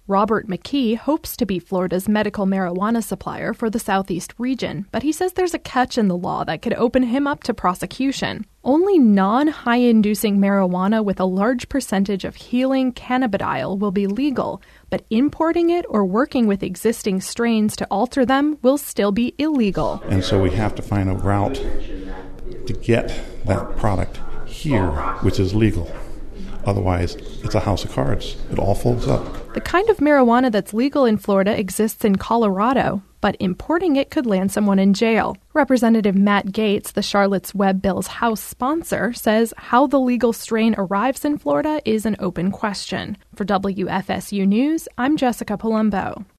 Robert McKee hopes to be Florida's medical marijuana supplier for the Southeast region, but he says there's a catch in the law that could open him up to prosecution. Only non-high-inducing marijuana with a large percentage of healing cannabidiol will be legal, but importing it or working with existing strains to alter them will still be illegal. And so we have to find a route to get that product here, which is legal. Otherwise, it's a house of cards. It all folds up. The kind of marijuana that's legal in Florida exists in Colorado, but importing it could land someone in jail. Representative Matt Gaetz, the Charlotte's Web bill's House sponsor, says how the legal strain arrives in Florida is an open question. For WFSU News, I'm Jessica Palumbo.